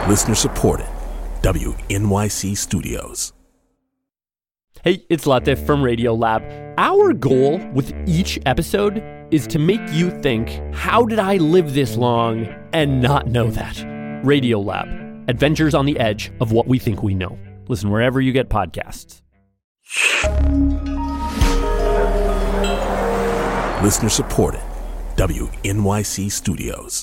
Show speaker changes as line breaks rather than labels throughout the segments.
Listener supported. WNYC Studios.
Hey, it's Latif from Radiolab. Our goal with each episode is to make you think, how did I live this long and not know that? Radiolab, adventures on the edge of what we think we know. Listen wherever you get podcasts.
Listener supported. WNYC Studios.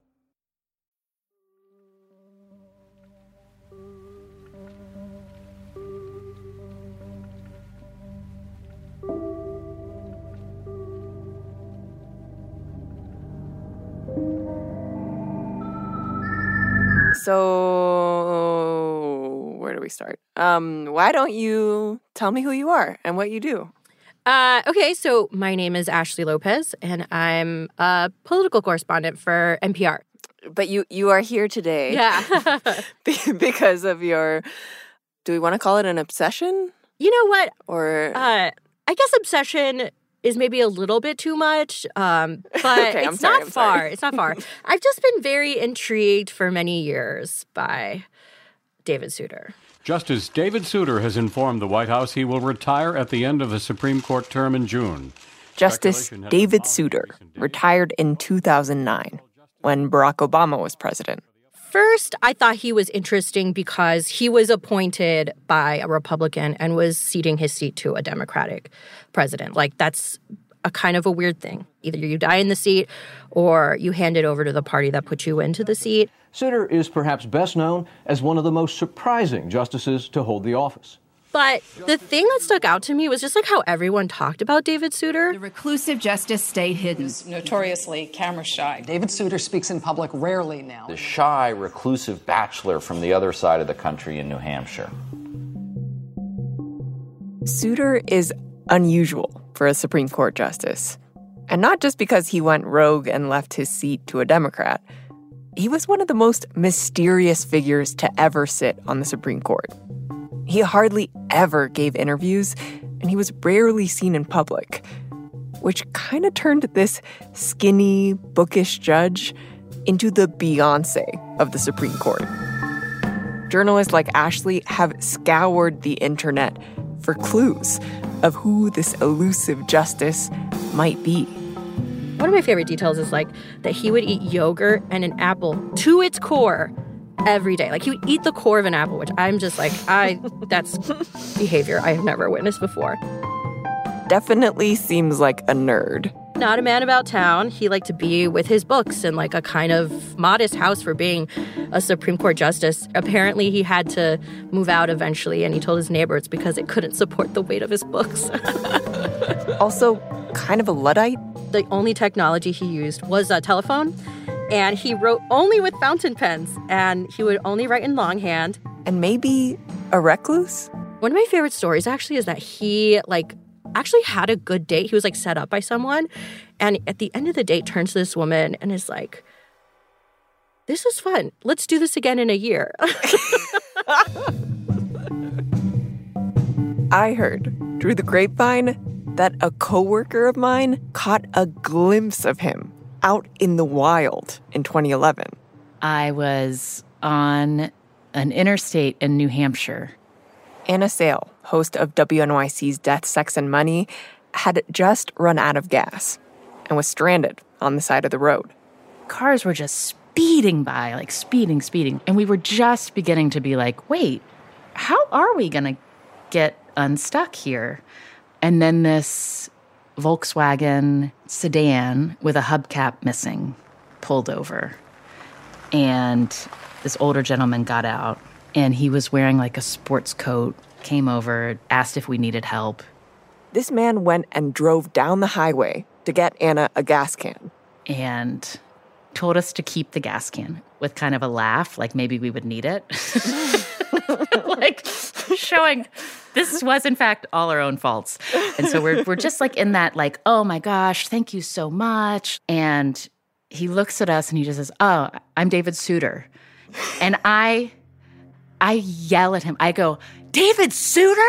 So, where do we start? Why don't you tell me who you are and what you do?
Okay, so my name is Ashley Lopez, and I'm a political correspondent for NPR.
But you are here today.
Yeah.
Because of your, do we want to call it an obsession?
You know what?
Or
I guess obsession is maybe a little bit too much, but
Okay,
it's not far. It's not far. I've just been very intrigued for many years by David Souter.
Justice David Souter has informed the White House he will retire at the end of the Supreme Court term in June.
Justice David Souter retired in 2009 when Barack Obama was president.
First, I thought he was interesting because he was appointed by a Republican and was ceding his seat to a Democratic president. Like, that's a kind of a weird thing. Either you die in the seat or you hand it over to the party that put you into the seat.
Souter is perhaps best known as one of the most surprising justices to hold the office.
But the thing that stuck out to me was just like how everyone talked about David Souter.
The reclusive justice stayed hidden.
He's notoriously camera shy.
David Souter speaks in public rarely now.
The shy, reclusive bachelor from the other side of the country in New Hampshire.
Souter is unusual for a Supreme Court justice. And not just because he went rogue and left his seat to a Democrat. He was one of the most mysterious figures to ever sit on the Supreme Court. He hardly ever gave interviews, and he was rarely seen in public, which kind of turned this skinny, bookish judge into the Beyoncé of the Supreme Court. Journalists like Ashley have scoured the internet for clues of who this elusive justice might be.
One of my favorite details is like that he would eat yogurt and an apple to its core every day. Like, he would eat the core of an apple, which I'm just like, that's behavior I have never witnessed before.
Definitely seems like a nerd.
Not a man about town. He liked to be with his books in like a kind of modest house for being a Supreme Court justice. Apparently, he had to move out eventually, and he told his neighbor it's because it couldn't support the weight of his books.
Also, kind of a Luddite.
The only technology he used was a telephone. And he wrote only with fountain pens, and he would only write in longhand.
And maybe a recluse?
One of my favorite stories, actually, is that he, actually had a good date. He was, set up by someone, and at the end of the date turns to this woman and is like, this was fun. Let's do this again in a year.
I heard, through the grapevine, that a coworker of mine caught a glimpse of him out in the wild in 2011.
I was on an interstate in New Hampshire.
Anna Sale, host of WNYC's Death, Sex, and Money, had just run out of gas and was stranded on the side of the road.
Cars were just speeding by, speeding. And we were just beginning to be like, wait, how are we going to get unstuck here? And then this Volkswagen sedan with a hubcap missing pulled over. And this older gentleman got out, and he was wearing a sports coat, came over, asked if we needed help.
This man went and drove down the highway to get Anna a gas can.
And told us to keep the gas can with kind of a laugh, like maybe we would need it. Showing this was, in fact, all our own faults. And so we're just in that, oh my gosh, thank you so much. And he looks at us and he just says, oh, I'm David Souter. And I yell at him. I go, David Souter?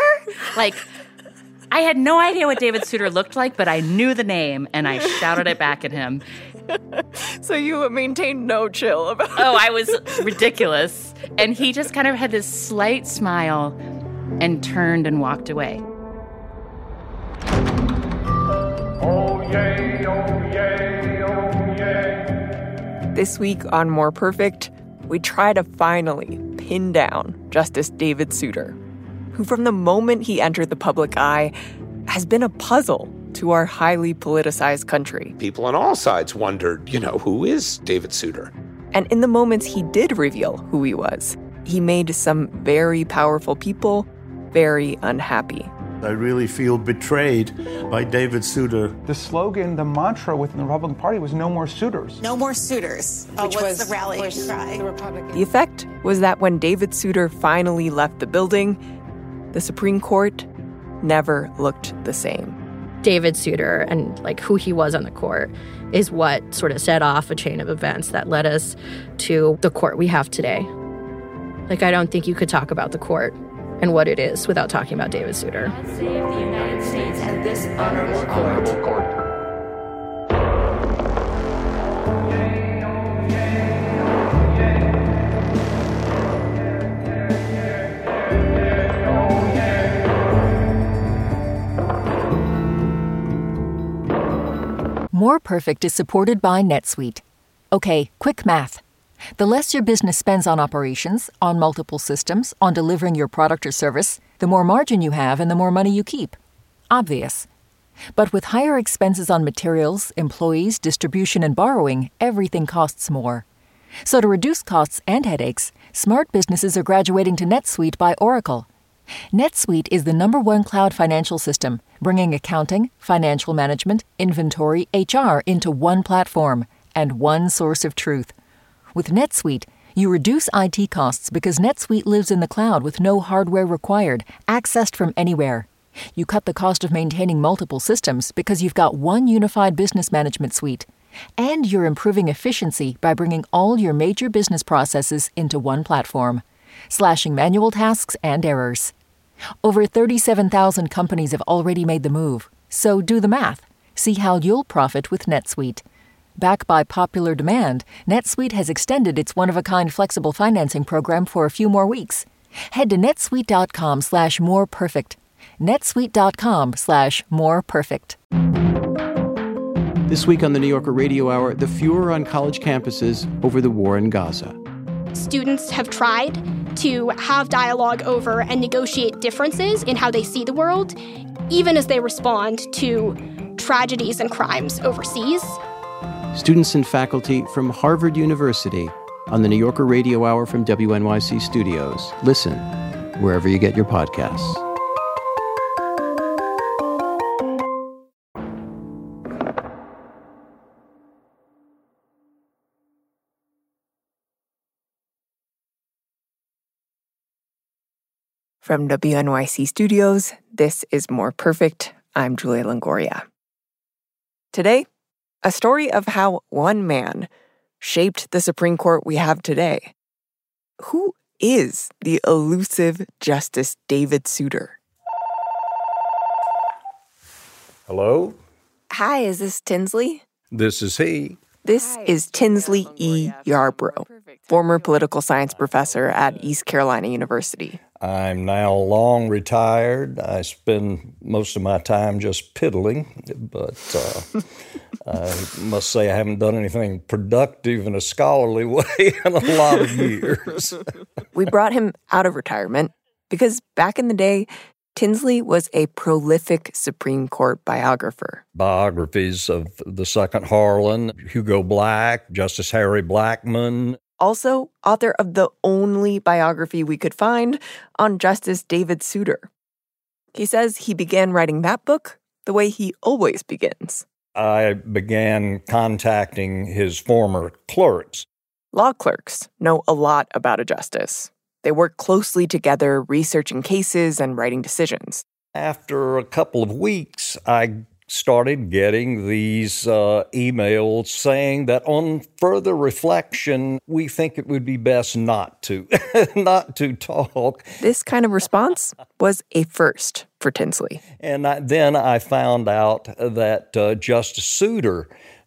I had no idea what David Souter looked like, but I knew the name, and I shouted it back at him.
So you maintained no chill about it.
Oh, I was ridiculous. And he just kind of had this slight smile and turned and walked away.
Oh, yay, oh, yay, oh, yay.
This week on More Perfect, we try to finally pin down Justice David Souter, who from the moment he entered the public eye has been a puzzle to our highly politicized country.
People on all sides wondered, who is David Souter?
And in the moments he did reveal who he was, he made some very powerful people very unhappy.
I really feel betrayed by David Souter.
The slogan, the mantra within the Republican Party was no more suitors.
No more suitors, which was the rallying cry.
The effect was that when David Souter finally left the building, the Supreme Court never looked the same.
David Souter and who he was on the court is what sort of set off a chain of events that led us to the court we have today. I don't think you could talk about the court and what it is without talking about David Souter.
God save the United States and this honorable court.
More Perfect is supported by NetSuite. Okay, quick math. The less your business spends on operations, on multiple systems, on delivering your product or service, the more margin you have and the more money you keep. Obvious. But with higher expenses on materials, employees, distribution, and borrowing, everything costs more. So to reduce costs and headaches, smart businesses are graduating to NetSuite by Oracle. NetSuite is the #1 cloud financial system, bringing accounting, financial management, inventory, HR into one platform and one source of truth. With NetSuite, you reduce IT costs because NetSuite lives in the cloud with no hardware required, accessed from anywhere. You cut the cost of maintaining multiple systems because you've got one unified business management suite. And you're improving efficiency by bringing all your major business processes into one platform, slashing manual tasks and errors. Over 37,000 companies have already made the move, so do the math. See how you'll profit with NetSuite. Backed by popular demand, NetSuite has extended its one-of-a-kind flexible financing program for a few more weeks. Head to netsuite.com/moreperfect. netsuite.com/moreperfect.
This week on the New Yorker Radio Hour, the furor on college campuses over the war in Gaza.
Students have tried to have dialogue over and negotiate differences in how they see the world, even as they respond to tragedies and crimes overseas.
Students and faculty from Harvard University on the New Yorker Radio Hour from WNYC Studios. Listen wherever you get your podcasts.
From WNYC Studios, this is More Perfect. I'm Julia Longoria. Today, a story of how one man shaped the Supreme Court we have today. Who is the elusive Justice David Souter?
Hello?
Hi, is this Tinsley?
This is he.
This is Tinsley E. Yarbrough, former political science professor at East Carolina University.
I'm now long retired. I spend most of my time just piddling, but I must say I haven't done anything productive in a scholarly way in a lot of years.
We brought him out of retirement because back in the day, Tinsley was a prolific Supreme Court biographer.
Biographies of the Second Harlan, Hugo Black, Justice Harry Blackmun.
Also, author of the only biography we could find on Justice David Souter. He says he began writing that book the way he always begins.
I began contacting his former clerks.
Law clerks know a lot about a justice. They work closely together, researching cases and writing decisions.
After a couple of weeks, I started getting these emails saying that on further reflection, we think it would be best not to talk.
This kind of response was a first for Tinsley.
And then I found out that Justice Souter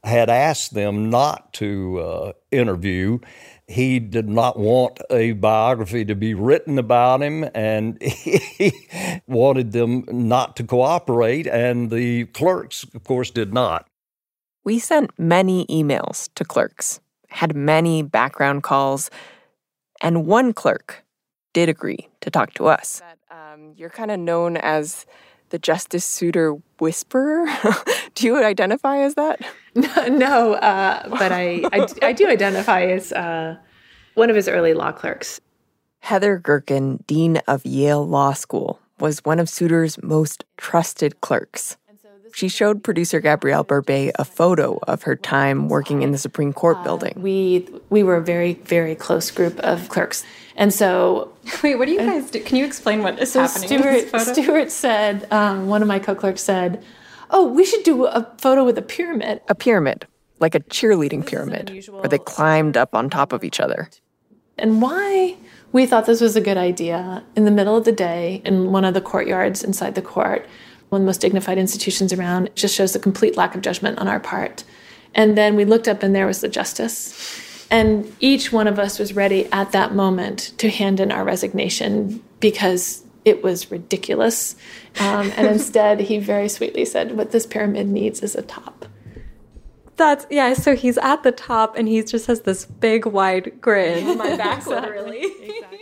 had asked them not to interview. He did not want a biography to be written about him, and he wanted them not to cooperate, and the clerks, of course, did not.
We sent many emails to clerks, had many background calls, and one clerk did agree to talk to us. You're kind of known as the Justice Souter Whisperer. Do you identify as that?
No, but I do identify as one of his early law clerks.
Heather Gerken, dean of Yale Law School, was one of Souter's most trusted clerks. She showed producer Gabrielle Berbet a photo of her time working in the Supreme Court building.
We were a very, very close group of clerks. And so...
Wait, what do you guys do? Can you explain what is happening in this photo?
Stuart said, one of my co-clerks said, oh, we should do a photo with a pyramid.
A pyramid, like a cheerleading pyramid, where they climbed up on top of each other.
And why we thought this was a good idea, in the middle of the day, in one of the courtyards inside the court, one of the most dignified institutions around, it just shows a complete lack of judgment on our part. And then we looked up and there was the justice. And each one of us was ready at that moment to hand in our resignation because it was ridiculous. And instead, he very sweetly said, what this pyramid needs is a top.
So he's at the top and he just has this big, wide grin on my back, literally.
Exactly.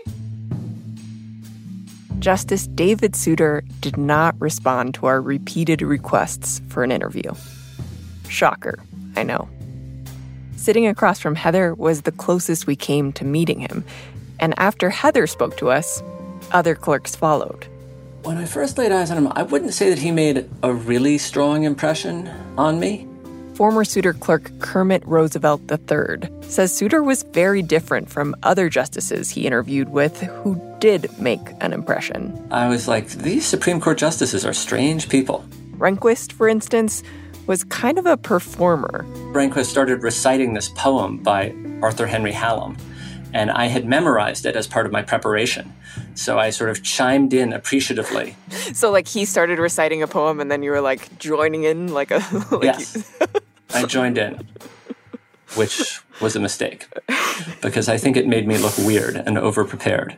Justice David Souter did not respond to our repeated requests for an interview. Shocker, I know. Sitting across from Heather was the closest we came to meeting him. And after Heather spoke to us, other clerks followed.
When I first laid eyes on him, I wouldn't say that he made a really strong impression on me.
Former Souter clerk Kermit Roosevelt III says Souter was very different from other justices he interviewed with who did make an impression.
I was like, these Supreme Court justices are strange people.
Rehnquist, for instance, was kind of a performer.
Rehnquist started reciting this poem by Arthur Henry Hallam, and I had memorized it as part of my preparation. So I sort of chimed in appreciatively.
So like he started reciting a poem and then you were like joining in like a...
Yes, I joined in, which was a mistake because I think it made me look weird and overprepared.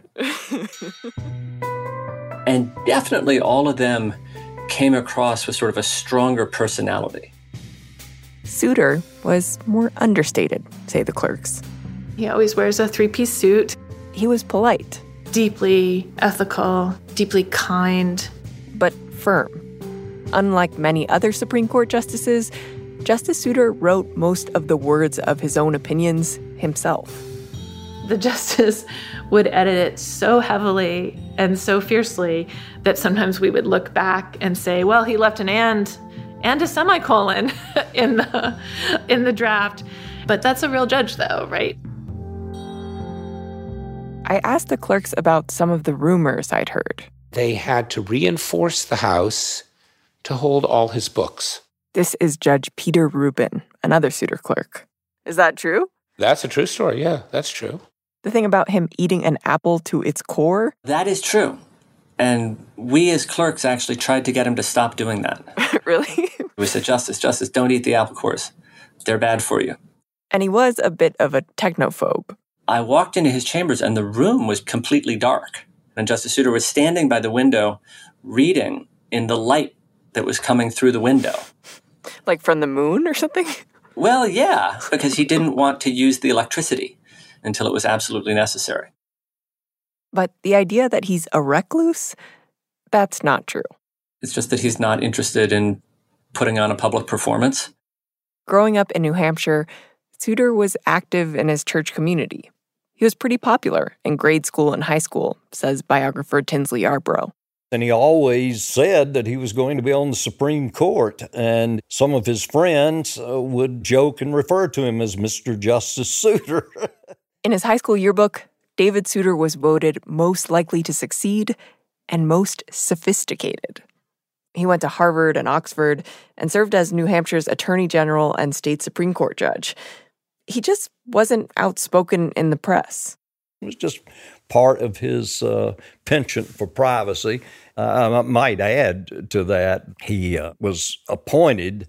And definitely all of them came across with sort of a stronger personality.
Souter was more understated, say the clerks.
He always wears a three-piece suit.
He was polite.
Deeply ethical, deeply kind.
But firm. Unlike many other Supreme Court justices, Justice Souter wrote most of the words of his own opinions himself.
The justice would edit it so heavily and so fiercely that sometimes we would look back and say, well, he left an and a semicolon in the draft. But that's a real judge, though, right?
I asked the clerks about some of the rumors I'd heard.
They had to reinforce the House to hold all his books.
This is Judge Peter Rubin, another Souter clerk. Is that true?
That's a true story, yeah, that's true.
The thing about him eating an apple to its core?
That is true. And we as clerks actually tried to get him to stop doing that.
Really?
We said, Justice, don't eat the apple cores. They're bad for you.
And he was a bit of a technophobe.
I walked into his chambers and the room was completely dark. And Justice Souter was standing by the window reading in the light that was coming through the window.
Like from the moon or something?
Well, yeah, because he didn't want to use the electricity until it was absolutely necessary.
But the idea that he's a recluse, that's not true.
It's just that he's not interested in putting on a public performance.
Growing up in New Hampshire, Souter was active in his church community. He was pretty popular in grade school and high school, says biographer Tinsley Yarbrough.
And he always said that he was going to be on the Supreme Court, and some of his friends would joke and refer to him as Mr. Justice Souter.
In his high school yearbook, David Souter was voted most likely to succeed and most sophisticated. He went to Harvard and Oxford and served as New Hampshire's Attorney General and state Supreme Court judge. He just wasn't outspoken in the press.
It was just part of his penchant for privacy. I might add to that, he was appointed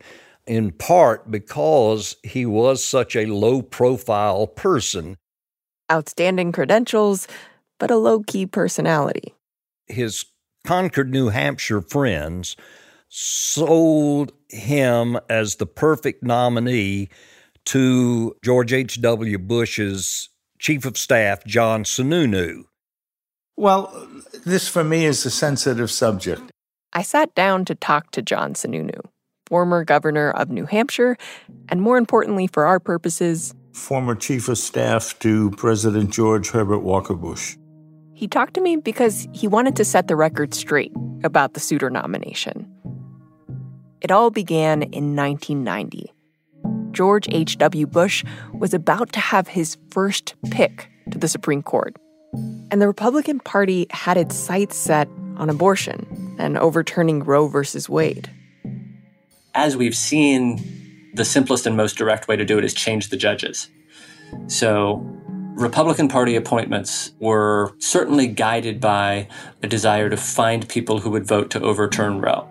in part because he was such a low-profile person.
Outstanding credentials, but a low-key personality.
His Concord, New Hampshire friends sold him as the perfect nominee to George H.W. Bush's Chief of Staff, John Sununu.
Well, this for me is a sensitive subject.
I sat down to talk to John Sununu, former governor of New Hampshire, and more importantly for our purposes,
former Chief of Staff to President George Herbert Walker Bush.
He talked to me because he wanted to set the record straight about the Souter nomination. It all began in 1990. George H.W. Bush was about to have his first pick to the Supreme Court. And the Republican Party had its sights set on abortion and overturning Roe versus Wade.
As we've seen, the simplest and most direct way to do it is change the judges. So Republican Party appointments were certainly guided by a desire to find people who would vote to overturn Roe.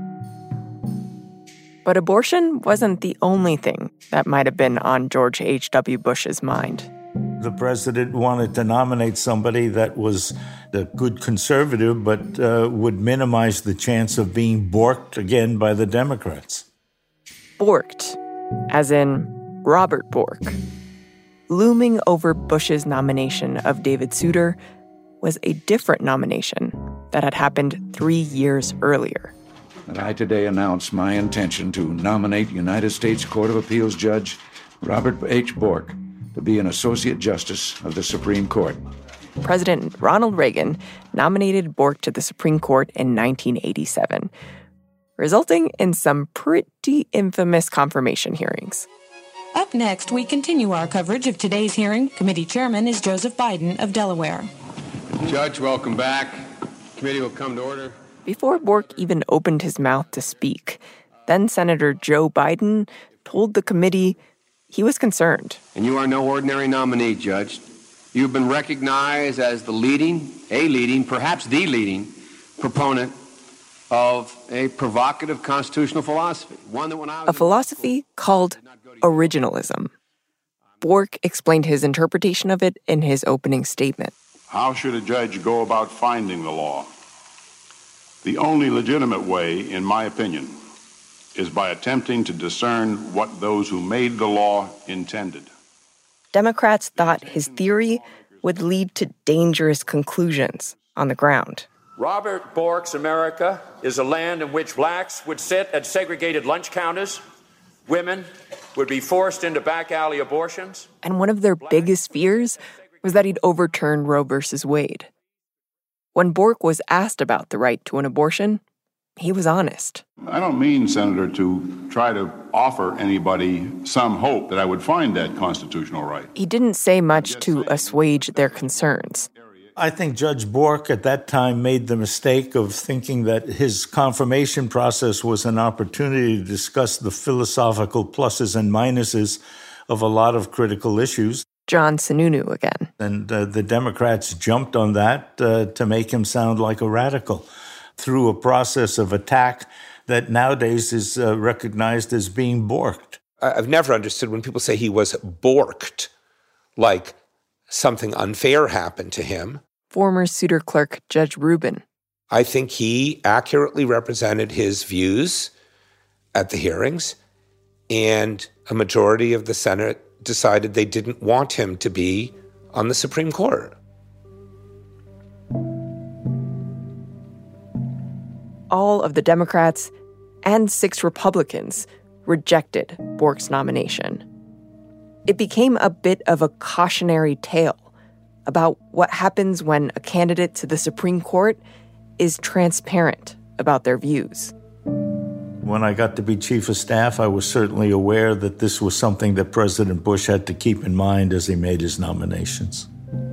But abortion wasn't the only thing that might have been on George H.W. Bush's mind.
The president wanted to nominate somebody that was a good conservative, but would minimize the chance of being borked again by the Democrats.
Borked, as in Robert Bork. Looming over Bush's nomination of David Souter was a different nomination that had happened 3 years earlier.
And I today announce my intention to nominate United States Court of Appeals Judge Robert H. Bork to be an Associate Justice of the Supreme Court.
President Ronald Reagan nominated Bork to the Supreme Court in 1987, resulting in some pretty infamous confirmation hearings.
Up next, we continue our coverage of today's hearing. Committee Chairman is Joseph Biden of Delaware.
Judge, welcome back. Committee will come to order.
Before Bork even opened his mouth to speak, then Senator Joe Biden told the committee he was concerned.
And you are no ordinary nominee, Judge. You've been recognized as the leading, perhaps the leading proponent of a provocative constitutional philosophy.
A philosophy called originalism. Bork explained his interpretation of it in his opening statement.
How should a judge go about finding the law? The only legitimate way, in my opinion, is by attempting to discern what those who made the law intended.
Democrats thought his theory would lead to dangerous conclusions on the ground.
Robert Bork's America is a land in which blacks would sit at segregated lunch counters, women would be forced into back alley abortions.
And one of their biggest fears was that he'd overturn Roe versus Wade. When Bork was asked about the right to an abortion, he was honest.
I don't mean, Senator, to try to offer anybody some hope that I would find that constitutional right.
He didn't say much to assuage their concerns.
I think Judge Bork at that time made the mistake of thinking that his confirmation process was an opportunity to discuss the philosophical pluses and minuses of a lot of critical issues.
John Sununu again.
And the Democrats jumped on that to make him sound like a radical through a process of attack that nowadays is recognized as being borked.
I've never understood when people say he was borked, like something unfair happened to him.
Former Souter clerk Judge Rubin.
I think he accurately represented his views at the hearings, and a majority of the Senate decided they didn't want him to be on the Supreme Court.
All of the Democrats and 6 Republicans rejected Bork's nomination. It became a bit of a cautionary tale about what happens when a candidate to the Supreme Court is transparent about their views.
When I got to be Chief of Staff, I was certainly aware that this was something that President Bush had to keep in mind as he made his nominations.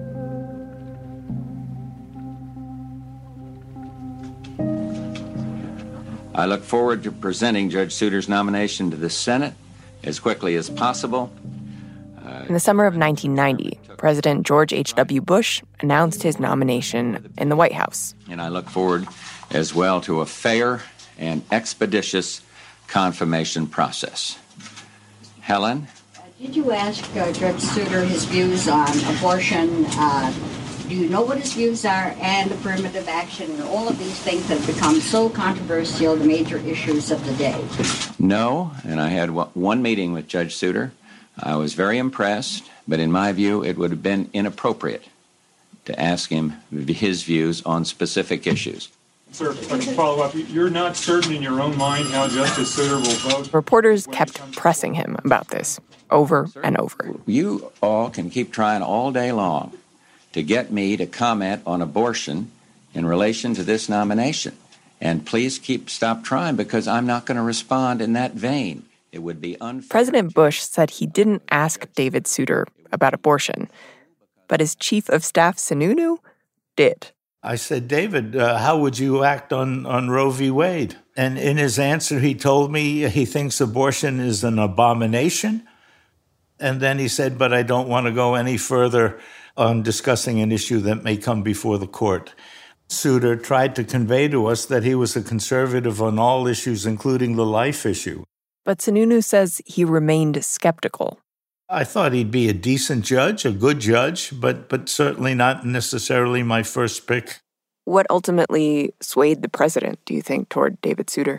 I look forward to presenting Judge Souter's nomination to the Senate as quickly as possible.
In the summer of 1990, President George H.W. Bush announced his nomination in the White House.
And I look forward as well to a fair and expeditious confirmation process. Helen?
Did you ask Judge Souter his views on abortion? Do you know what his views are? And affirmative action and all of these things that have become so controversial, the major issues of the day?
No, and I had one meeting with Judge Souter. I was very impressed, but in my view, it would have been inappropriate to ask him his views on specific issues.
Sir, if I can follow up, you're not certain in your own mind how Justice Souter will vote?
Reporters kept pressing him about this over and over.
You all can keep trying all day long to get me to comment on abortion in relation to this nomination. And please stop trying, because I'm not going to respond in that vein. It would be unfair.
President Bush said he didn't ask David Souter about abortion, but his chief of staff, Sununu, did.
I said, David, how would you act on Roe v. Wade? And in his answer, he told me he thinks abortion is an abomination. And then he said, but I don't want to go any further on discussing an issue that may come before the court. Souter tried to convey to us that he was a conservative on all issues, including the life issue.
But Sununu says he remained skeptical.
I thought he'd be a decent judge, a good judge, but certainly not necessarily my first pick.
What ultimately swayed the president, do you think, toward David Souter?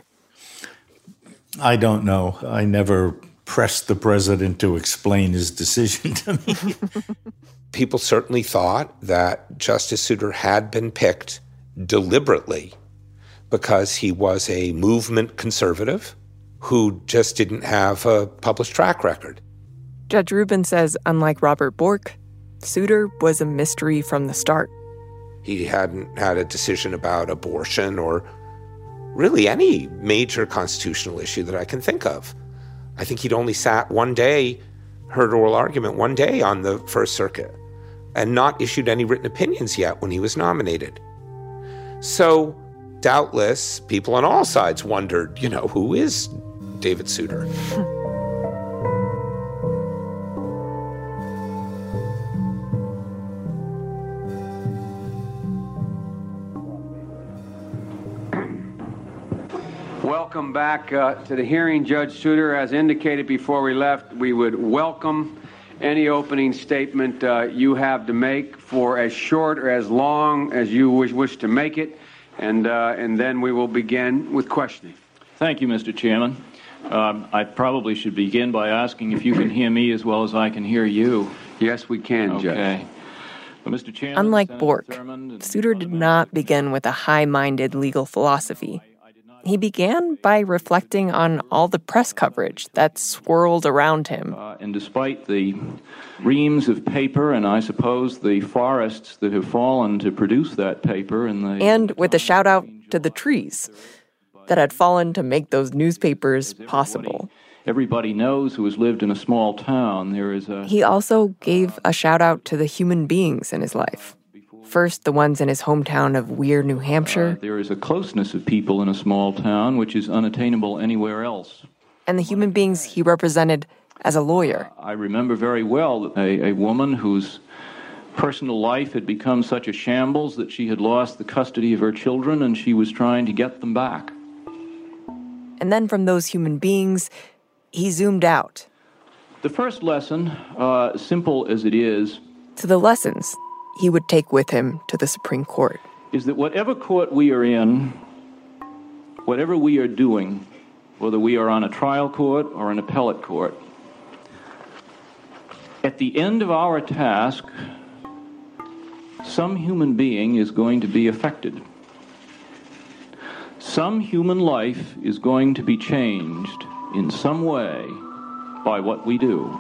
I don't know. I never pressed the president to explain his decision to me.
People certainly thought that Justice Souter had been picked deliberately because he was a movement conservative who just didn't have a published track record.
Judge Rubin says, unlike Robert Bork, Souter was a mystery from the start.
He hadn't had a decision about abortion or really any major constitutional issue that I can think of. I think he'd only sat one day, heard oral argument one day on the First Circuit, and not issued any written opinions yet when he was nominated. So, doubtless, people on all sides wondered, who is David Souter?
Welcome back to the hearing, Judge Souter. As indicated before we left, we would welcome any opening statement you have to make for as short or as long as you wish to make it, and then we will begin with questioning.
Thank you, Mr. Chairman. I probably should begin by asking if you can hear me as well as I can hear you.
Yes, we can, Judge.
Okay. Well, Mr. Chairman,
unlike Bork, Souter did not begin with a high-minded legal philosophy. He began by reflecting on all the press coverage that swirled around him.
And despite the reams of paper and I suppose the forests that have fallen to produce that paper,
and with a shout out to the trees that had fallen to make those newspapers possible.
Everybody knows who has lived in a small town.
He also gave a shout out to the human beings in his life. First, the ones in his hometown of Weir, New Hampshire.
There is a closeness of people in a small town which is unattainable anywhere else.
And the human beings he represented as a lawyer.
I remember very well a woman whose personal life had become such a shambles that she had lost the custody of her children and she was trying to get them back.
And then from those human beings, he zoomed out.
The first lesson, simple as it is,
to the lessons he would take with him to the Supreme Court,
is that whatever court we are in, whatever we are doing, whether we are on a trial court or an appellate court, at the end of our task, some human being is going to be affected. Some human life is going to be changed in some way by what we do.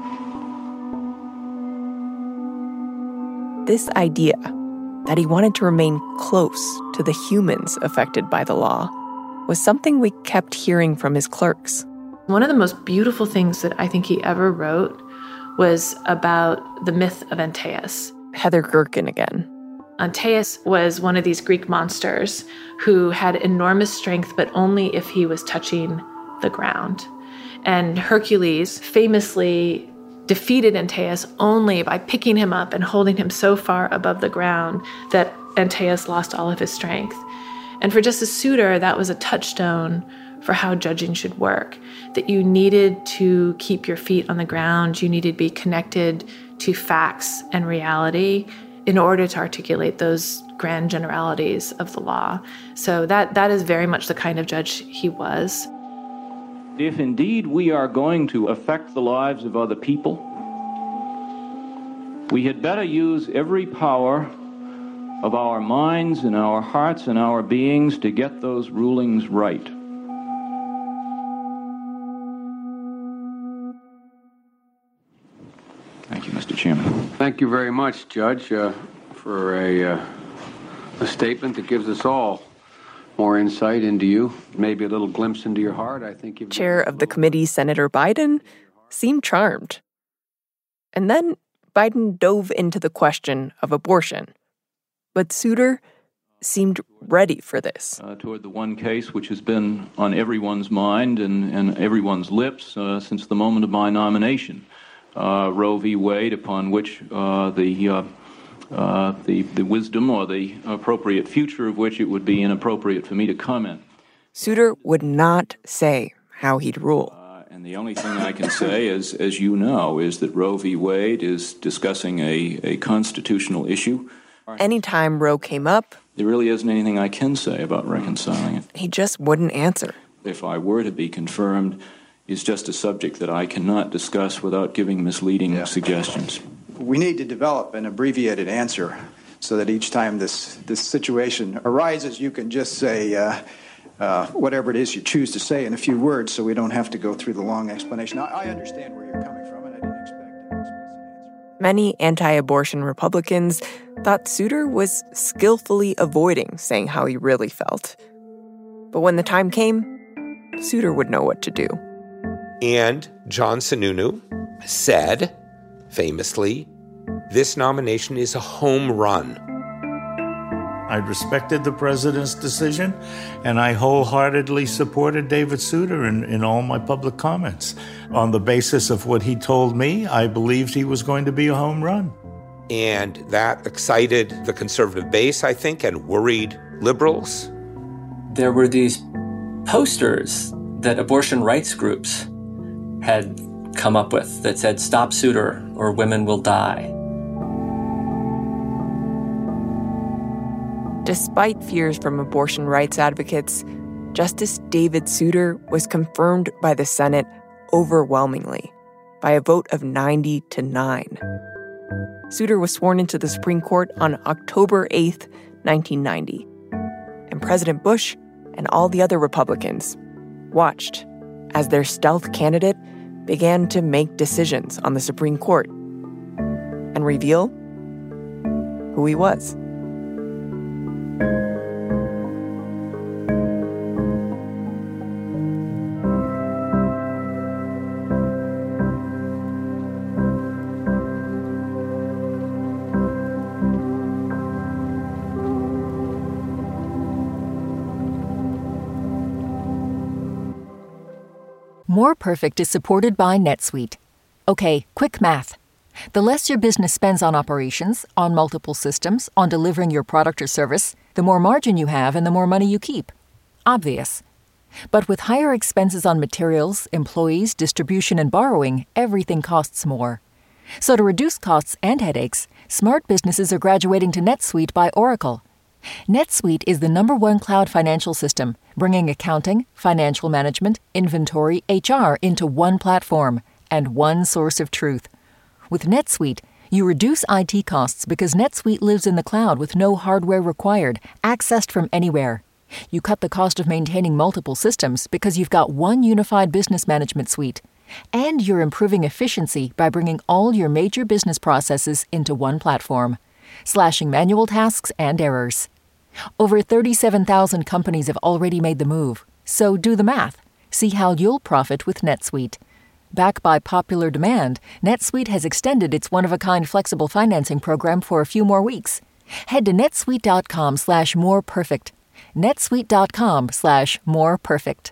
This idea that he wanted to remain close to the humans affected by the law was something we kept hearing from his clerks.
One of the most beautiful things that I think he ever wrote was about the myth of Antaeus.
Heather Gerken again.
Antaeus was one of these Greek monsters who had enormous strength, but only if he was touching the ground. And Hercules famously defeated Antaeus only by picking him up and holding him so far above the ground that Antaeus lost all of his strength. And for Justice Souter, that was a touchstone for how judging should work, that you needed to keep your feet on the ground, you needed to be connected to facts and reality in order to articulate those grand generalities of the law. So that is very much the kind of judge he was.
If indeed we are going to affect the lives of other people, we had better use every power of our minds and our hearts and our beings to get those rulings right. Thank you, Mr. Chairman.
Thank you very much, Judge, for a statement that gives us all more insight into you, maybe a little glimpse into your heart. I think
Chair of the committee, Senator Biden, seemed charmed. And then Biden dove into the question of abortion. But Souter seemed ready for this.
Toward the one case which has been on everyone's mind and everyone's lips since the moment of my nomination, Roe v. Wade, upon which the wisdom or the appropriate future of which it would be inappropriate for me to comment.
Souter would not say how he'd rule.
And the only thing I can say, as you know, is that Roe v. Wade is discussing a constitutional issue.
Anytime Roe came up,
there really isn't anything I can say about reconciling it.
He just wouldn't answer.
If I were to be confirmed, it's just a subject that I cannot discuss without giving misleading suggestions.
We need to develop an abbreviated answer so that each time this situation arises, you can just say whatever it is you choose to say in a few words so we don't have to go through the long explanation. I understand where you're coming from, and I didn't expect it.
Many anti-abortion Republicans thought Souter was skillfully avoiding saying how he really felt. But when the time came, Souter would know what to do.
And John Sununu said, famously, this nomination is a home run.
I respected the president's decision, and I wholeheartedly supported David Souter in all my public comments. On the basis of what he told me, I believed he was going to be a home run.
And that excited the conservative base, I think, and worried liberals.
There were these posters that abortion rights groups had come up with that said, "Stop Souter or women will die."
Despite fears from abortion rights advocates, Justice David Souter was confirmed by the Senate overwhelmingly, by a vote of 90-9. Souter was sworn into the Supreme Court on October 8th, 1990. And President Bush and all the other Republicans watched as their stealth candidate began to make decisions on the Supreme Court and reveal who he was.
More Perfect is supported by NetSuite. Okay, quick math. The less your business spends on operations, on multiple systems, on delivering your product or service, the more margin you have and the more money you keep. Obvious. But with higher expenses on materials, employees, distribution, and borrowing, everything costs more. So to reduce costs and headaches, smart businesses are graduating to NetSuite by Oracle. NetSuite is the #1 cloud financial system, bringing accounting, financial management, inventory, HR into one platform and one source of truth. With NetSuite, you reduce IT costs because NetSuite lives in the cloud with no hardware required, accessed from anywhere. You cut the cost of maintaining multiple systems because you've got one unified business management suite. And you're improving efficiency by bringing all your major business processes into one platform, slashing manual tasks and errors. Over 37,000 companies have already made the move, so do the math. See how you'll profit with NetSuite. Backed by popular demand, NetSuite has extended its one-of-a-kind flexible financing program for a few more weeks. Head to netsuite.com/moreperfect. netsuite.com/moreperfect.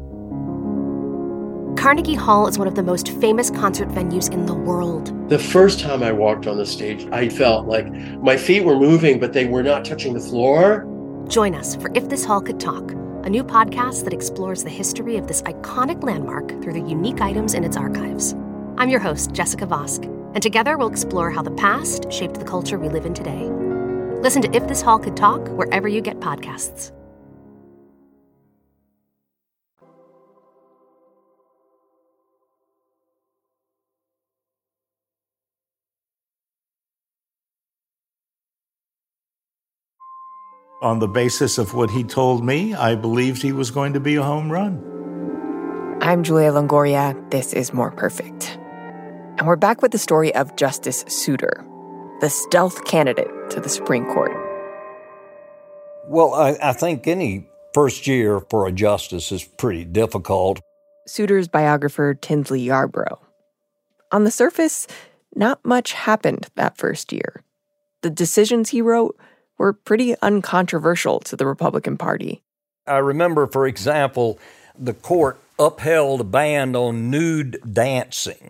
Carnegie Hall is one of the most famous concert venues in the world.
The first time I walked on the stage, I felt like my feet were moving, but they were not touching the floor.
Join us for If This Hall Could Talk, a new podcast that explores the history of this iconic landmark through the unique items in its archives. I'm your host, Jessica Vosk, and together we'll explore how the past shaped the culture we live in today. Listen to If This Hall Could Talk wherever you get podcasts.
On the basis of what he told me, I believed he was going to be a home run.
I'm Julia Longoria. This is More Perfect. And we're back with the story of Justice Souter, the stealth candidate to the Supreme Court.
Well, I think any first year for a justice is pretty difficult.
Souter's biographer, Tinsley Yarbrough. On the surface, not much happened that first year. The decisions he wrote were pretty uncontroversial to the Republican Party.
I remember, for example, the court upheld a ban on nude dancing.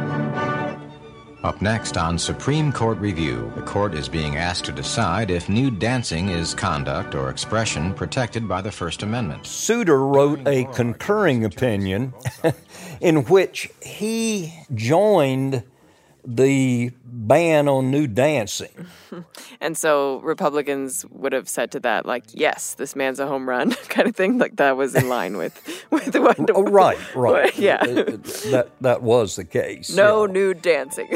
Up next on Supreme Court Review, the court is being asked to decide if nude dancing is conduct or expression protected by the First Amendment.
Souter wrote a concurring opinion in which he joined the ban on nude dancing.
And so Republicans would have said to that, like, yes, this man's a home run kind of thing. Like that was in line with what...
Oh, right.
Yeah.
That was the case.
No nude dancing.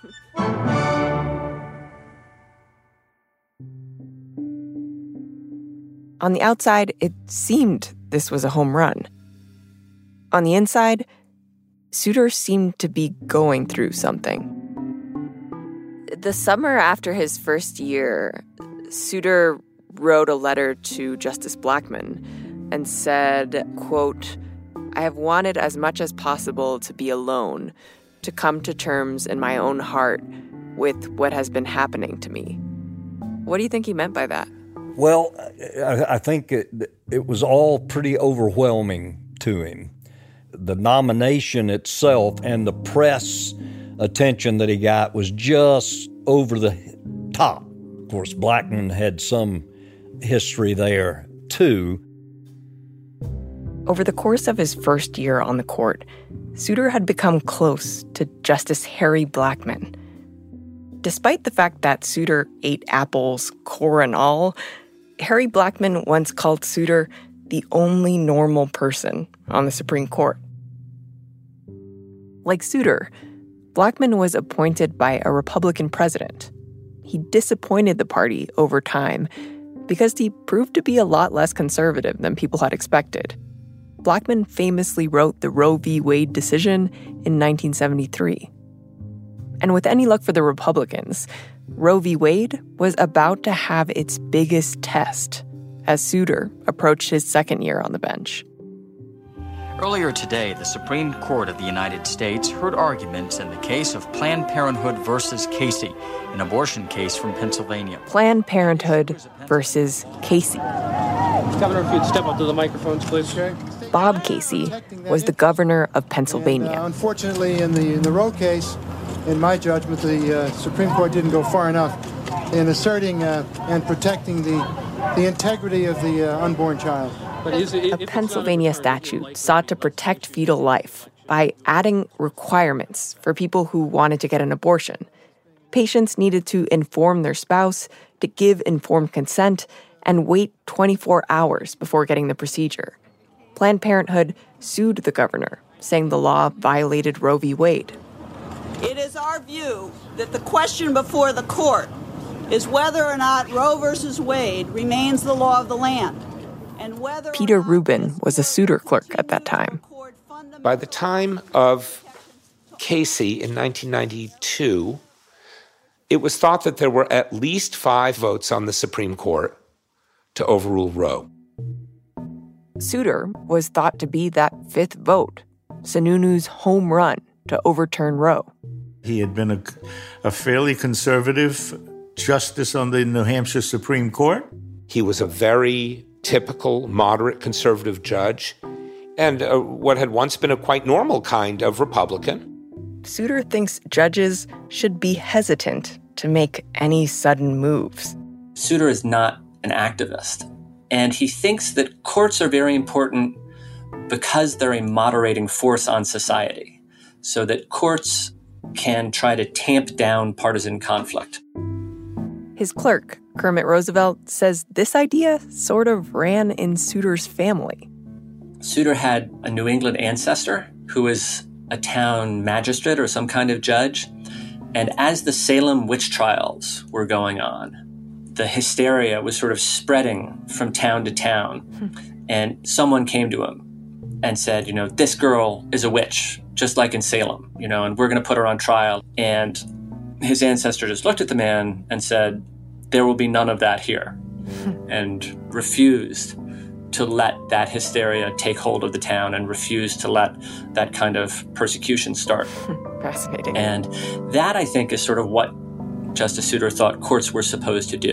On the outside, it seemed this was a home run. On the inside, Souter seemed to be going through something. The summer after his first year, Souter wrote a letter to Justice Blackmun and said, quote, "I have wanted as much as possible to be alone, to come to terms in my own heart with what has been happening to me." What do you think he meant by that?
Well, I think it was all pretty overwhelming to him. The nomination itself and the press attention that he got was just over the top. Of course, Blackmun had some history there, too.
Over the course of his first year on the court, Souter had become close to Justice Harry Blackmun. Despite the fact that Souter ate apples, core and all, Harry Blackmun once called Souter the only normal person on the Supreme Court. Like Souter, Blackmun was appointed by a Republican president. He disappointed the party over time because he proved to be a lot less conservative than people had expected. Blackmun famously wrote the Roe v. Wade decision in 1973. And with any luck for the Republicans, Roe v. Wade was about to have its biggest test as Souter approached his second year on the bench.
Earlier today, the Supreme Court of the United States heard arguments in the case of Planned Parenthood versus Casey, an abortion case from Pennsylvania.
Planned Parenthood versus Casey.
Governor, if you'd step up to the microphones, please. Okay.
Bob Casey was the governor of Pennsylvania.
And, unfortunately, in the Roe case, in my judgment, the Supreme Court didn't go far enough in asserting and protecting the integrity of the unborn child.
A Pennsylvania statute sought to protect fetal life by adding requirements for people who wanted to get an abortion. Patients needed to inform their spouse, to give informed consent, and wait 24 hours before getting the procedure. Planned Parenthood sued the governor, saying the law violated Roe v. Wade.
It is our view that the question before the court is whether or not Roe v. Wade remains the law of the land.
Peter Rubin was a Souter clerk at that time.
By the time of Casey in 1992, it was thought that there were at least 5 votes on the Supreme Court to overrule Roe.
Souter was thought to be that 5th vote, Sununu's home run to overturn Roe.
He had been a fairly conservative justice on the New Hampshire Supreme Court.
He was a very typical moderate conservative judge and what had once been a quite normal kind of Republican.
Souter thinks judges should be hesitant to make any sudden moves.
Souter is not an activist. And he thinks that courts are very important because they're a moderating force on society, so that courts can try to tamp down partisan conflict.
His clerk, Kermit Roosevelt, says this idea sort of ran in Souter's family.
Souter had a New England ancestor who was a town magistrate or some kind of judge. And as the Salem witch trials were going on, the hysteria was sort of spreading from town to town. And someone came to him and said, this girl is a witch, just like in Salem, and we're going to put her on trial. And his ancestor just looked at the man and said, there will be none of that here, and refused to let that hysteria take hold of the town and refused to let that kind of persecution start.
Fascinating.
And that, I think, is sort of what Justice Souter thought courts were supposed to do.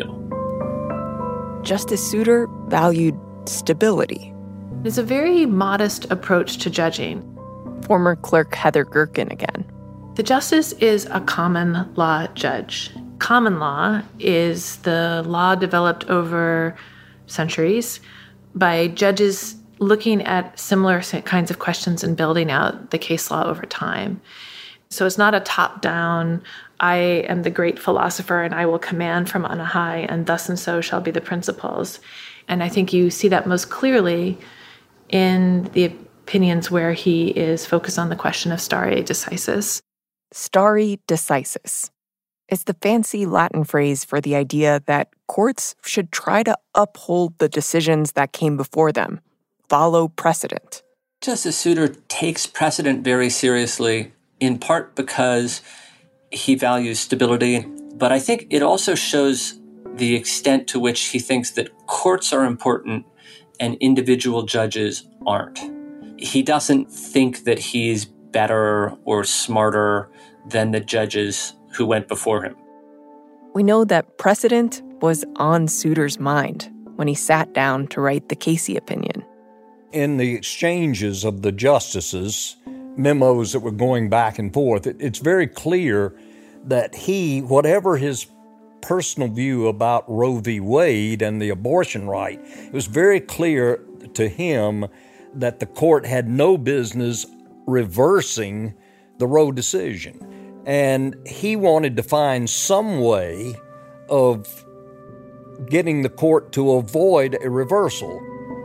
Justice Souter valued stability.
It's a very modest approach to judging.
Former clerk Heather Gerken again.
The justice is a common law judge. Common law is the law developed over centuries by judges looking at similar kinds of questions and building out the case law over time. So it's not a top-down, I am the great philosopher and I will command from on high, and thus and so shall be the principles. And I think you see that most clearly in the opinions where he is focused on the question of stare decisis.
Stare decisis. It's the fancy Latin phrase for the idea that courts should try to uphold the decisions that came before them, follow precedent.
Justice Souter takes precedent very seriously, in part because he values stability, but I think it also shows the extent to which he thinks that courts are important and individual judges aren't. He doesn't think that he's better or smarter than the judges who went before him.
We know that precedent was on Souter's mind when he sat down to write the Casey opinion.
In the exchanges of the justices, memos that were going back and forth, it's very clear that he, whatever his personal view about Roe v. Wade and the abortion right, it was very clear to him that the court had no business reversing the Roe decision. And he wanted to find some way of getting the court to avoid a reversal.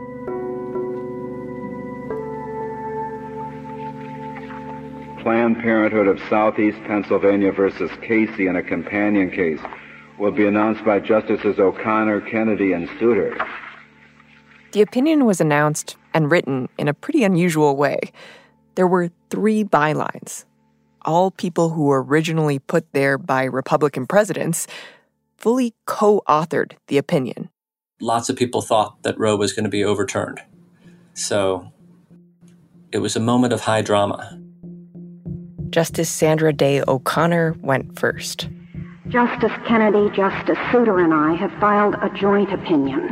Planned Parenthood of Southeast Pennsylvania versus Casey in a companion case will be announced by Justices O'Connor, Kennedy, and Souter.
The opinion was announced and written in a pretty unusual way. There were 3 bylines. All people who were originally put there by Republican presidents fully co-authored the opinion.
Lots of people thought that Roe was going to be overturned. So it was a moment of high drama.
Justice Sandra Day O'Connor went first.
Justice Kennedy, Justice Souter, and I have filed a joint opinion.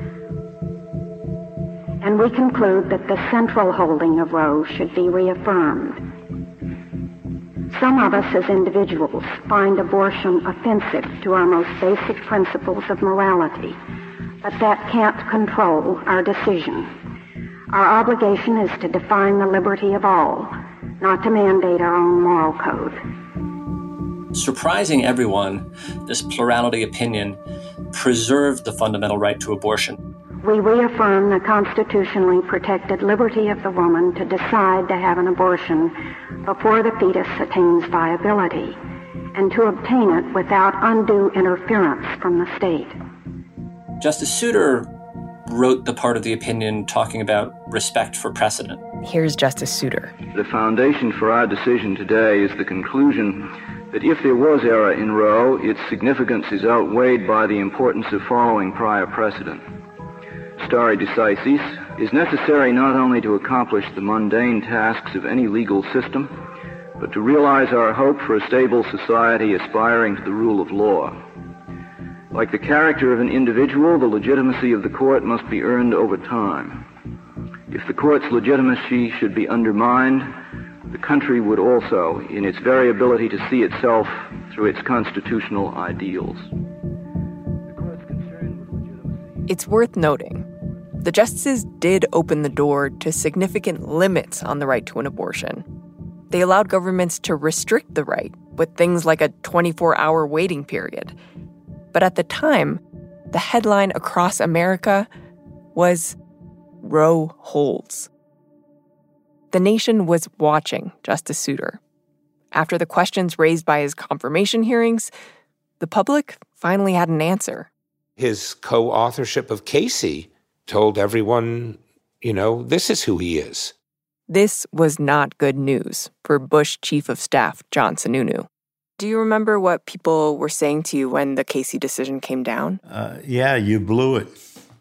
And we conclude that the central holding of Roe should be reaffirmed. Some of us as individuals find abortion offensive to our most basic principles of morality, but that can't control our decision. Our obligation is to define the liberty of all, not to mandate our own moral code.
Surprising everyone, this plurality opinion preserved the fundamental right to abortion.
We reaffirm the constitutionally protected liberty of the woman to decide to have an abortion before the fetus attains viability, and to obtain it without undue interference from the state.
Justice Souter wrote the part of the opinion talking about respect for precedent.
Here's Justice Souter.
The foundation for our decision today is the conclusion that if there was error in Roe, its significance is outweighed by the importance of following prior precedent. Stare decisis is necessary not only to accomplish the mundane tasks of any legal system, but to realize our hope for a stable society aspiring to the rule of law. Like the character of an individual, the legitimacy of the court must be earned over time. If the court's legitimacy should be undermined, the country would also, in its very ability to see itself through its constitutional ideals.
It's worth noting The justices did open the door to significant limits on the right to an abortion. They allowed governments to restrict the right with things like a 24-hour waiting period. But at the time, the headline across America was Roe holds. The nation was watching Justice Souter. After the questions raised by his confirmation hearings, the public finally had an answer.
His co-authorship of Casey told everyone, this is who he is.
This was not good news for Bush Chief of Staff John Sununu. Do you remember what people were saying to you when the Casey decision came down?
Yeah, you blew it.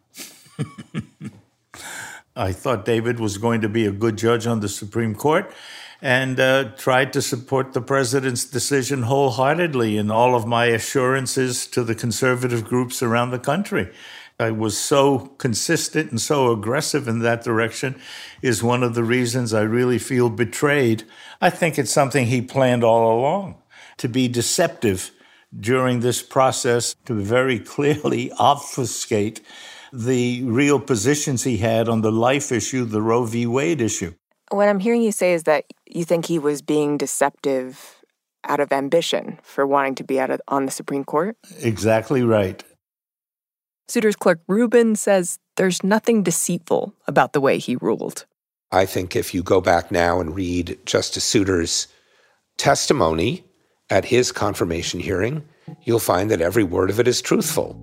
I thought David was going to be a good judge on the Supreme Court and tried to support the president's decision wholeheartedly in all of my assurances to the conservative groups around the country. I was so consistent and so aggressive in that direction is one of the reasons I really feel betrayed. I think it's something he planned all along, to be deceptive during this process, to very clearly obfuscate the real positions he had on the life issue, the Roe v. Wade issue.
What I'm hearing you say is that you think he was being deceptive out of ambition for wanting to be on the Supreme Court?
Exactly right.
Souter's clerk Rubin says there's nothing deceitful about the way he ruled.
I think if you go back now and read Justice Souter's testimony at his confirmation hearing, you'll find that every word of it is truthful.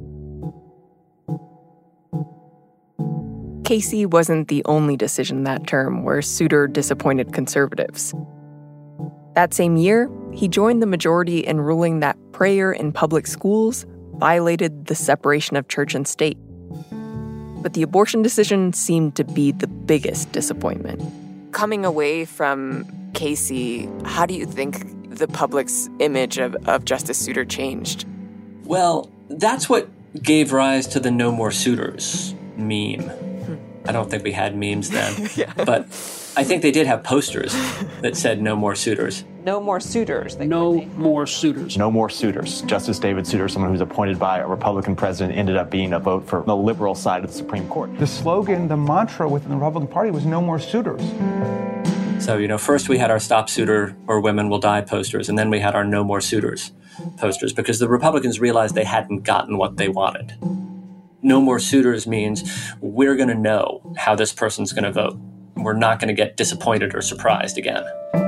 Casey wasn't the only decision that term where Souter disappointed conservatives. That same year, he joined the majority in ruling that prayer in public schools violated the separation of church and state. But the abortion decision seemed to be the biggest disappointment. Coming away from Casey, how do you think the public's image of Justice Souter changed?
Well, that's what gave rise to the No More Souters meme. I don't think we had memes then, but I think they did have posters that said no more suitors.
No more suitors.
No more suitors.
No more suitors. Justice David Souter, someone who's appointed by a Republican president, ended up being a vote for the liberal side of the Supreme Court.
The slogan, the mantra within the Republican Party was no more suitors.
So, first we had our Stop Souter or Women Will Die posters, and then we had our No More Suitors posters because the Republicans realized they hadn't gotten what they wanted. No more suitors means we're going to know how this person's going to vote. We're not going to get disappointed or surprised again.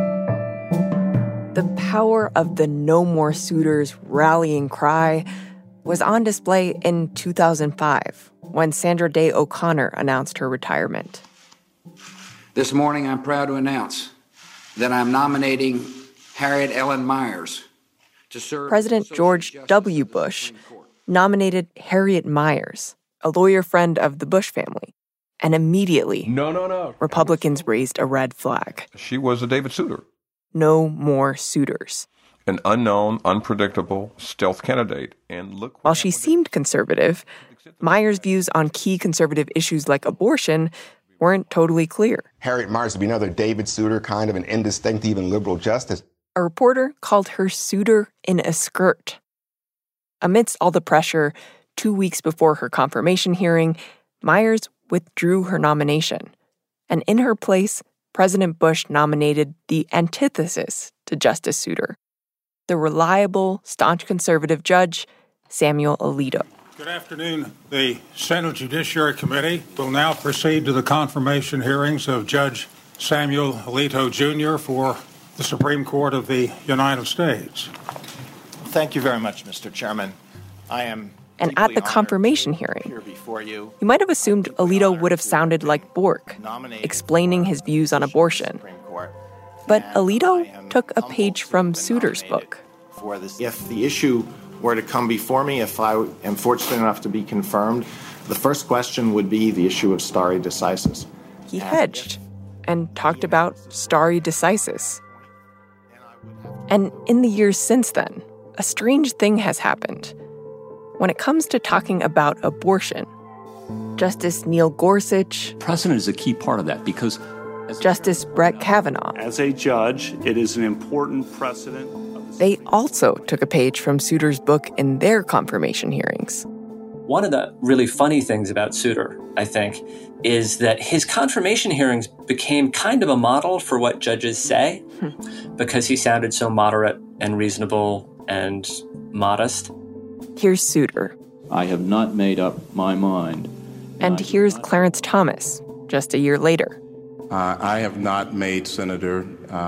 The power of the No More Suitors rallying cry was on display in 2005 when Sandra Day O'Connor announced her retirement.
This morning, I'm proud to announce that I'm nominating Harriet Ellen Myers to serve.
President George W. Bush nominated Harriet Myers, a lawyer friend of the Bush family, and immediately,
No.
Republicans raised a red flag.
She was a David Souter.
No more suitors.
An unknown, unpredictable, stealth candidate. And look.
While she seemed conservative, Myers' views on key conservative issues like abortion weren't totally clear.
Harriet Myers would be another David Souter, kind of an indistinct, even liberal justice.
A reporter called her Souter in a skirt. Amidst all the pressure, 2 weeks before her confirmation hearing, Myers withdrew her nomination. And in her place, President Bush nominated the antithesis to Justice Souter, the reliable, staunch conservative judge, Samuel Alito.
Good afternoon. The Senate Judiciary Committee will now proceed to the confirmation hearings of Judge Samuel Alito, Jr. for the Supreme Court of the United States.
Thank you very much, Mr. Chairman. And
at the confirmation hearing, you might have assumed Alito would have sounded like Bork, explaining his views on abortion. But Alito took a page from Souter's book.
If the issue were to come before me, if I am fortunate enough to be confirmed, the first question would be the issue of stare decisis.
He hedged and talked about stare decisis. And in the years since then, a strange thing has happened. When it comes to talking about abortion, Justice Neil Gorsuch,
precedent is a key part of that because
Justice Brett Kavanaugh,
as a judge, it is an important precedent.
They also took a page from Souter's book in their confirmation hearings.
One of the really funny things about Souter, I think, is that his confirmation hearings became kind of a model for what judges say because he sounded so moderate and reasonable and modest.
Here's Souter.
I have not made up my mind.
And here's Clarence Thomas, just a year later.
I have not made, Senator,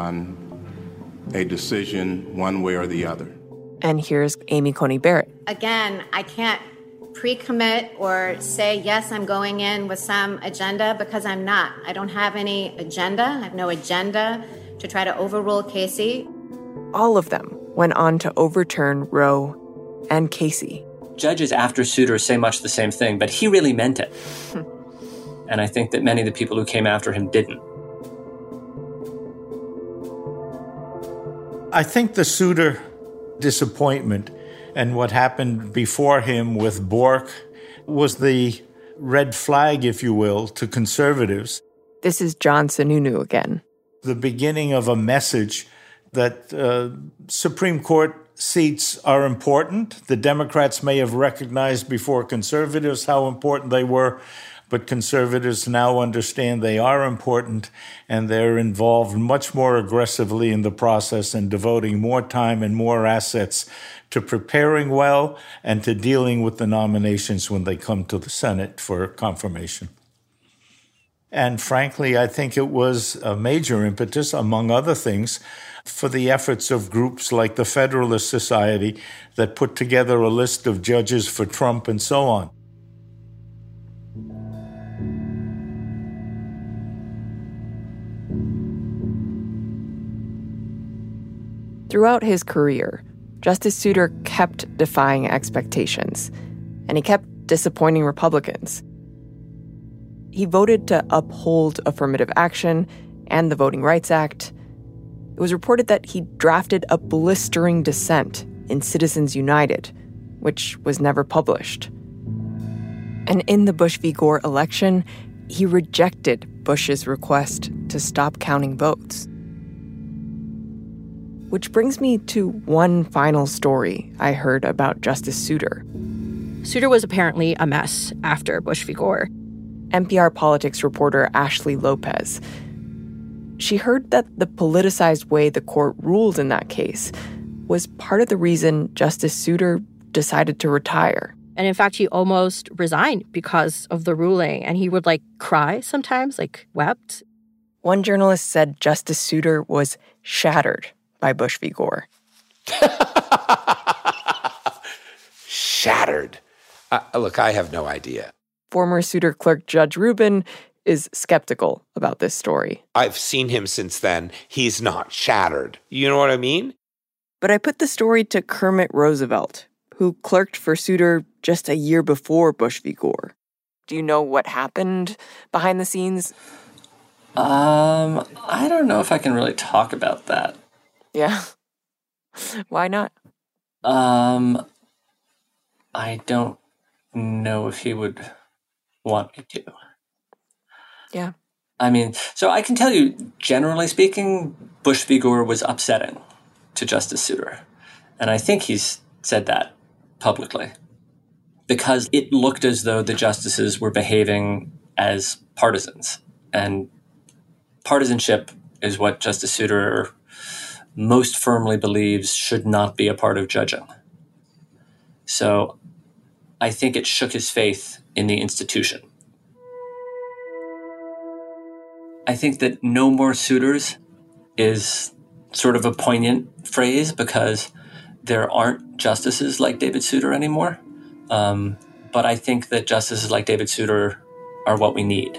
a decision one way or the other.
And here's Amy Coney Barrett.
Again, I can't pre-commit or say, yes, I'm going in with some agenda because I'm not. I don't have any agenda. I have no agenda to try to overrule Casey.
All of them went on to overturn Roe and Casey.
Judges after Souter say much the same thing, but he really meant it. And I think that many of the people who came after him didn't.
I think the Souter disappointment and what happened before him with Bork was the red flag, if you will, to conservatives.
This is John Sununu again.
The beginning of a message that Supreme Court seats are important. The Democrats may have recognized before conservatives how important they were, but conservatives now understand they are important, and they're involved much more aggressively in the process and devoting more time and more assets to preparing well and to dealing with the nominations when they come to the Senate for confirmation. And frankly, I think it was a major impetus, among other things, for the efforts of groups like the Federalist Society that put together a list of judges for Trump and so on.
Throughout his career, Justice Souter kept defying expectations, and he kept disappointing Republicans. He voted to uphold affirmative action and the Voting Rights Act. It was reported that he drafted a blistering dissent in Citizens United, which was never published. And in the Bush v. Gore election, he rejected Bush's request to stop counting votes. Which brings me to one final story I heard about Justice Souter.
Souter was apparently a mess after Bush v. Gore.
NPR politics reporter Ashley Lopez. She heard that the politicized way the court ruled in that case was part of the reason Justice Souter decided to retire.
And in fact, he almost resigned because of the ruling. And he would, cry sometimes, wept.
One journalist said Justice Souter was shattered by Bush v. Gore.
Shattered. Look, I have no idea.
Former Souter clerk Judge Rubin is skeptical about this story.
I've seen him since then. He's not shattered. You know what I mean?
But I put the story to Kermit Roosevelt, who clerked for Souter just a year before Bush v. Gore. Do you know what happened behind the scenes?
I don't know if I can really talk about that.
Yeah? Why not?
I don't know if he would want me to.
Yeah.
I mean, so I can tell you, generally speaking, Bush v. Gore was upsetting to Justice Souter. And I think he's said that publicly. Because it looked as though the justices were behaving as partisans. And partisanship is what Justice Souter most firmly believes should not be a part of judging. So I think it shook his faith in the institution. I think that no more Souters is sort of a poignant phrase because there aren't justices like David Souter anymore. But I think that justices like David Souter are what we need.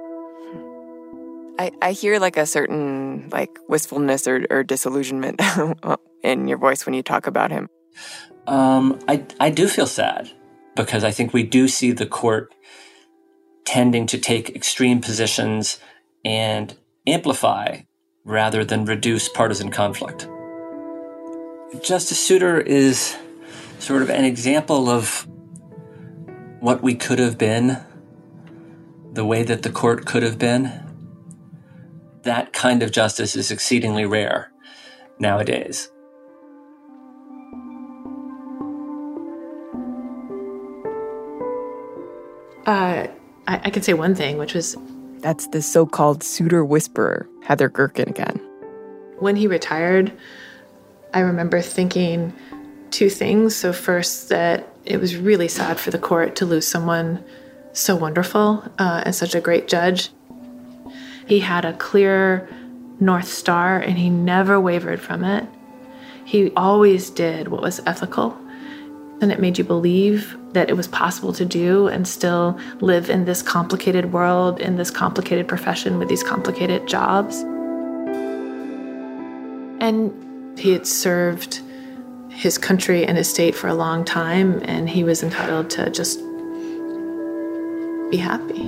I hear a certain wistfulness or disillusionment in your voice when you talk about him.
I do feel sad because I think we do see the court tending to take extreme positions and amplify rather than reduce partisan conflict. Justice Souter is sort of an example of what we could have been, the way that the court could have been. That kind of justice is exceedingly rare nowadays.
I can say one thing, which was...
That's the so-called Souter whisperer, Heather Gerken again.
When he retired, I remember thinking two things. So first, that it was really sad for the court to lose someone so wonderful and such a great judge. He had a clear North Star, and he never wavered from it. He always did what was ethical, and it made you believe that it was possible to do and still live in this complicated world, in this complicated profession with these complicated jobs. And he had served his country and his state for a long time, and he was entitled to just be happy.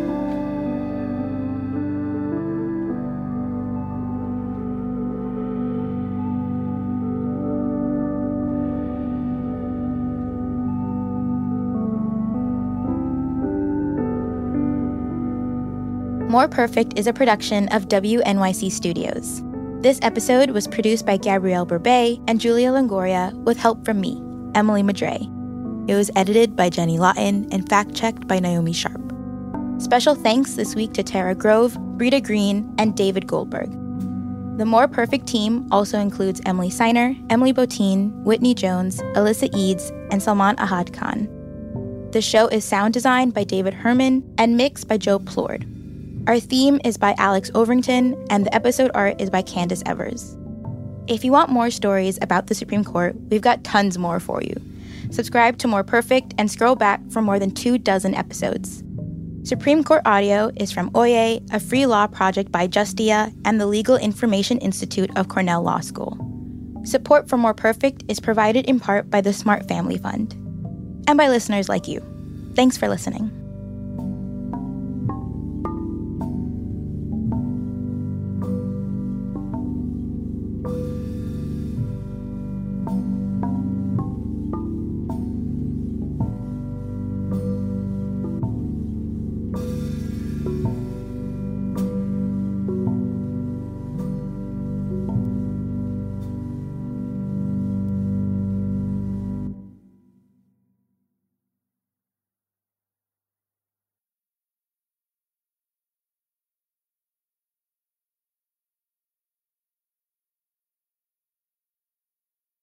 More Perfect is a production of WNYC Studios. This episode was produced by Gabrielle Burbet and Julia Longoria with help from me, Emily Madre. It was edited by Jenny Lawton and fact-checked by Naomi Sharp. Special thanks this week to Tara Grove, Rita Green, and David Goldberg. The More Perfect team also includes Emily Seiner, Emily Botine, Whitney Jones, Alyssa Eads, and Salman Ahad Khan. The show is sound designed by David Herman and mixed by Joe Plord. Our theme is by Alex Overington, and the episode art is by Candace Evers. If you want more stories about the Supreme Court, we've got tons more for you. Subscribe to More Perfect and scroll back for more than 24 episodes. Supreme Court audio is from Oye, a free law project by Justia and the Legal Information Institute of Cornell Law School. Support for More Perfect is provided in part by the Smart Family Fund. And by listeners like you. Thanks for listening.